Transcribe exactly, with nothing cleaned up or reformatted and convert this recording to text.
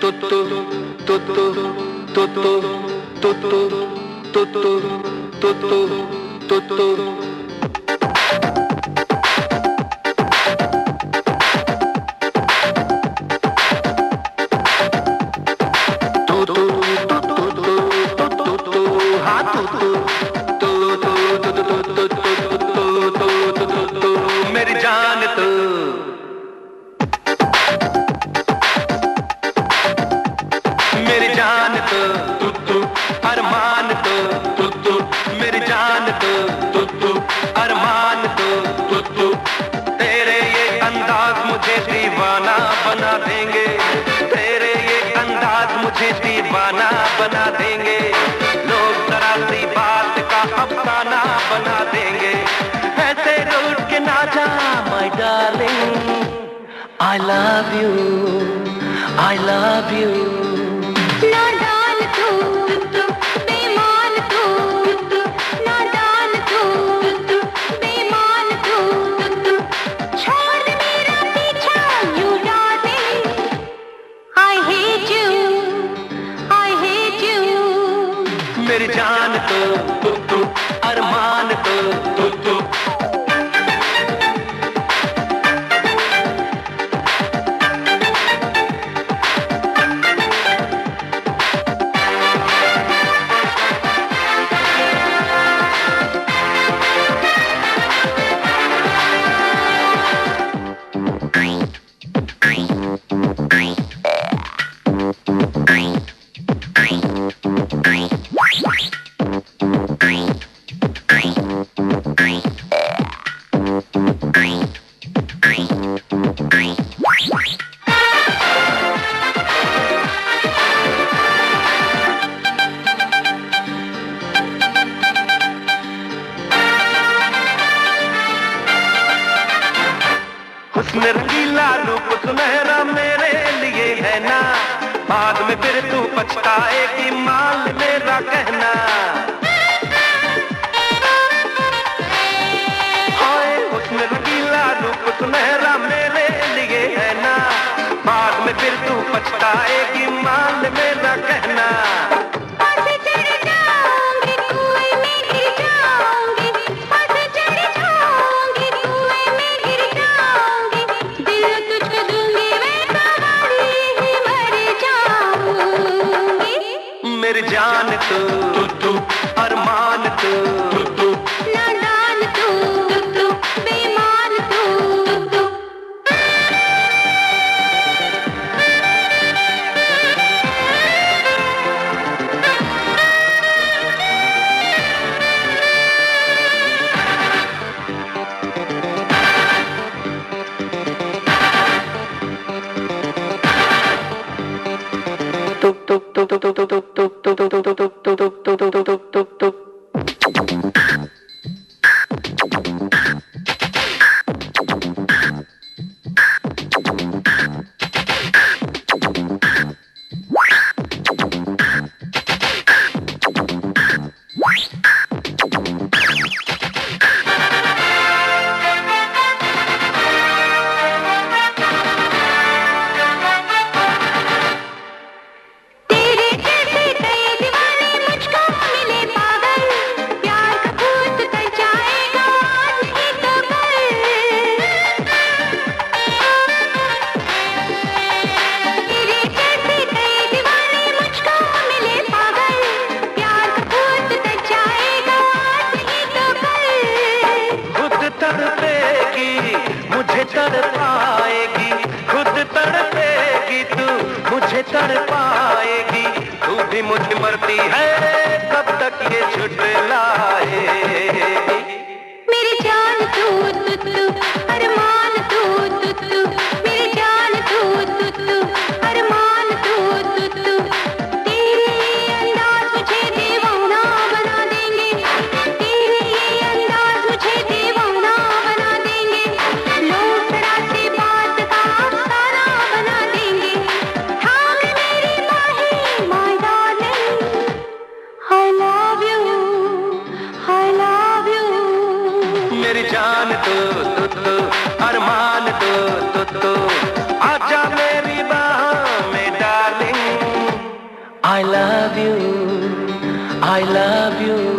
मेरी जान तो मेरी जान तो तू तू अरमान तो तू तू मेरी जान तो तू तू अरमान तो तू तू तेरे ये अंदाज मुझे दीवाना बना देंगे, तेरे ये अंदाज मुझे दीवाना बना देंगे, लोग जरा सी बात का अफसाना बना देंगे, ऐसे रूठ के ना जा my darling, I love you, I love you। नादान तू, बेईमान तू, नादान तू, बेईमान तू, छोड़ दे मेरा पीछा, you darling, I hate you, I hate you। मेरी जान तो तू तू अरमान तो तू तू हुस्न रंगीला रूप सुनहरा मेरे लिए है ना, बाद में फिर तू पछताएगी माल मेरा कहना। हाय हुस्न रंगीला रूप सुनहरा मेरे लिए है ना, बाद में फिर तू पछताएगी माल मेरा कहना। मेरी जान तो तू तू अरमान तो तू तू नादान तू, बेईमान तू, तेरे जैसे I love you, I love you.